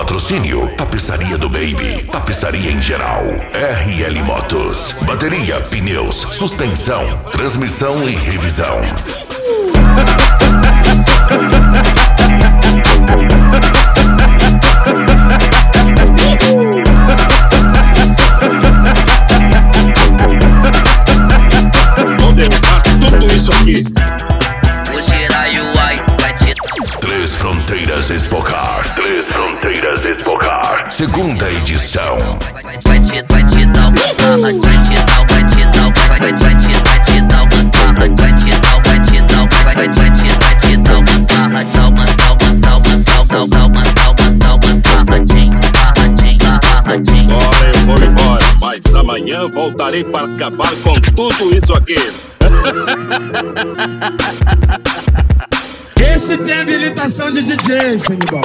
Patrocínio Tapeçaria do Baby, tapeçaria em geral. RL Motos, bateria, pneus, suspensão, transmissão e revisão. Vou derrubar tudo isso aqui. O Jiraiuai vai te... Três Fronteiras Expocar. Três Fronteiras Expocar. Segunda edição. Vai te dar uma sarra, vai te dar uma sarra, vai te dar uma sarra, dá uma sarradinha. Agora eu vou embora, mas amanhã voltarei para acabar com tudo isso aqui. Esse tem habilitação de DJ, Sanibal.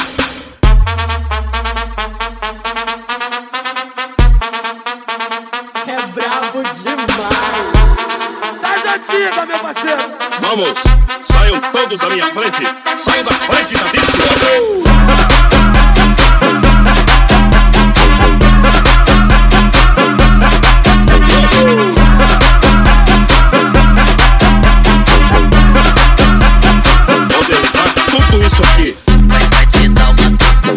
É brabo demais. Das antigas, meu parceiro. Vamos, saiam todos da minha frente. Saiam da frente, já disse. Vou derrubar tudo isso aqui. Vai te dar uma sarra,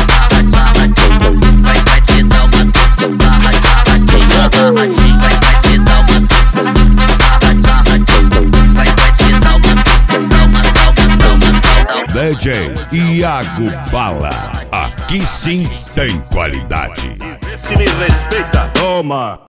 vai te dar uma sarradinha, vai te dar uma DJ Iago Bala. Aqui sim tem qualidade. Se me respeita, toma.